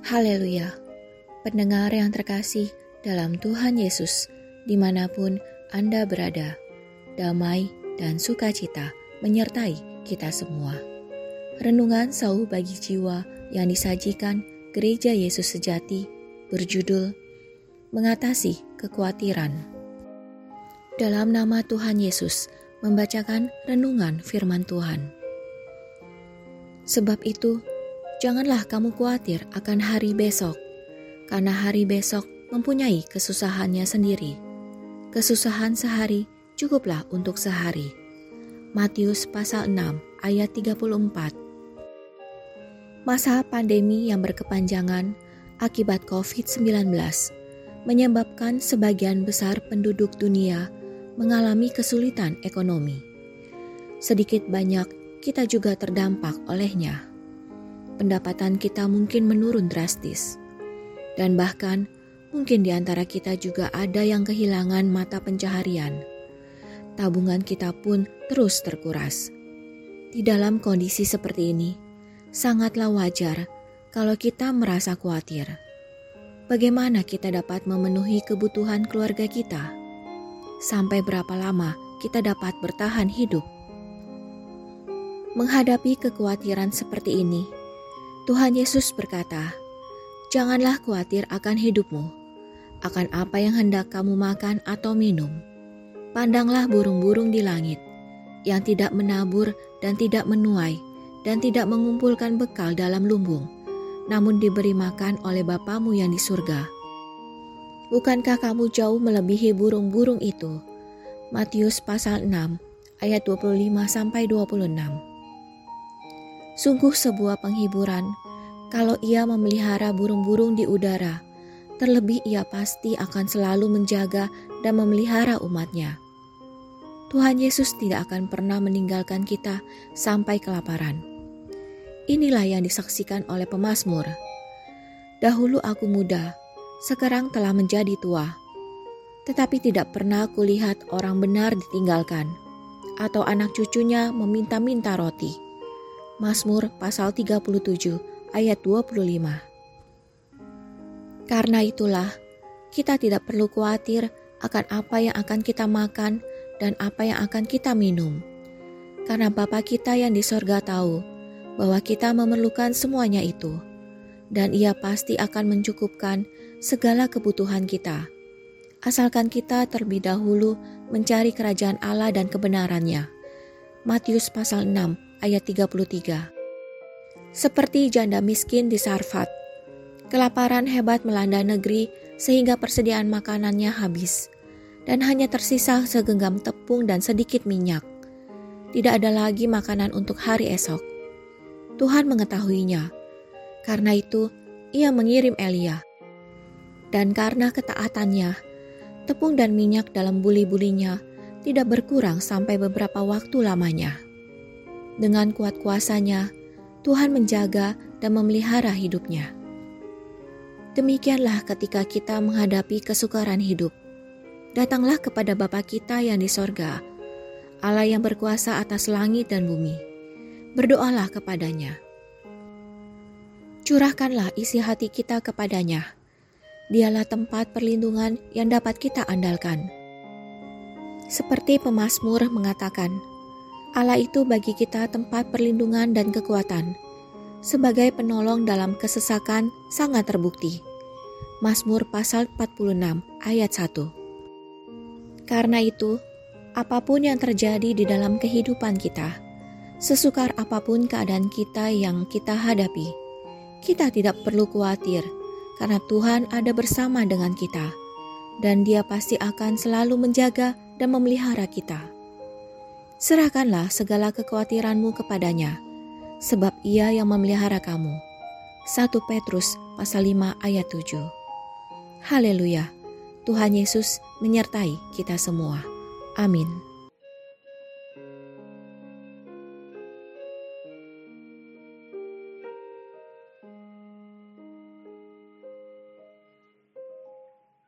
Haleluya, pendengar yang terkasih dalam Tuhan Yesus, dimanapun Anda berada, damai dan sukacita menyertai kita semua. Renungan sauh bagi jiwa yang disajikan Gereja Yesus Sejati berjudul Mengatasi Kekhawatiran. Dalam nama Tuhan Yesus, membacakan renungan firman Tuhan. Sebab itu, janganlah kamu khawatir akan hari besok, karena hari besok mempunyai kesusahannya sendiri. Kesusahan sehari cukuplah untuk sehari. Matius pasal 6 ayat 34. Masa pandemi yang berkepanjangan akibat COVID-19 menyebabkan sebagian besar penduduk dunia mengalami kesulitan ekonomi. Sedikit banyak kita juga terdampak olehnya. Pendapatan kita mungkin menurun drastis. Dan bahkan mungkin di antara kita juga ada yang kehilangan mata pencaharian. Tabungan kita pun terus terkuras. Di dalam kondisi seperti ini, sangatlah wajar kalau kita merasa khawatir. Bagaimana kita dapat memenuhi kebutuhan keluarga kita? Sampai berapa lama kita dapat bertahan hidup? Menghadapi kekhawatiran seperti ini, Tuhan Yesus berkata, "Janganlah khawatir akan hidupmu, akan apa yang hendak kamu makan atau minum. Pandanglah burung-burung di langit, yang tidak menabur dan tidak menuai, dan tidak mengumpulkan bekal dalam lumbung, namun diberi makan oleh Bapamu yang di surga. Bukankah kamu jauh melebihi burung-burung itu?" Matius pasal 6 ayat 25-26. Sungguh sebuah penghiburan kalau ia memelihara burung-burung di udara, terlebih ia pasti akan selalu menjaga dan memelihara umatnya. Tuhan Yesus tidak akan pernah meninggalkan kita sampai kelaparan. Inilah yang disaksikan oleh pemazmur. "Dahulu aku muda, sekarang telah menjadi tua, tetapi tidak pernah kulihat orang benar ditinggalkan, atau anak cucunya meminta-minta roti." Mazmur pasal 37 ayat 25. Karena itulah, kita tidak perlu khawatir akan apa yang akan kita makan dan apa yang akan kita minum. Karena Bapa kita yang di sorga tahu bahwa kita memerlukan semuanya itu, dan Ia pasti akan mencukupkan segala kebutuhan kita. Asalkan kita terlebih dahulu mencari kerajaan Allah dan kebenarannya. Matius pasal 6 ayat 33. Seperti janda miskin di Sarfat, kelaparan hebat melanda negeri sehingga persediaan makanannya habis, dan hanya tersisa segenggam tepung dan sedikit minyak. Tidak ada lagi makanan untuk hari esok. Tuhan mengetahuinya, karena itu Ia mengirim Elia. Dan karena ketaatannya, tepung dan minyak dalam buli-bulinya tidak berkurang sampai beberapa waktu lamanya. Dengan kuat kuasanya, Tuhan menjaga dan memelihara hidupnya. Demikianlah ketika kita menghadapi kesukaran hidup. Datanglah kepada Bapa kita yang di sorga, Allah yang berkuasa atas langit dan bumi. Berdoalah kepadanya. Curahkanlah isi hati kita kepadanya. Dialah tempat perlindungan yang dapat kita andalkan. Seperti pemazmur mengatakan, Allah itu bagi kita tempat perlindungan dan kekuatan. Sebagai penolong dalam kesesakan sangat terbukti. Mazmur pasal 46 ayat 1. Karena itu, apapun yang terjadi di dalam kehidupan kita, sesukar apapun keadaan kita yang kita hadapi, kita tidak perlu khawatir karena Tuhan ada bersama dengan kita, dan Dia pasti akan selalu menjaga dan memelihara kita. Serahkanlah segala kekhawatiranmu kepadanya, sebab Ia yang memelihara kamu. 1 Petrus pasal 5 ayat 7. Haleluya, Tuhan Yesus menyertai kita semua. Amin.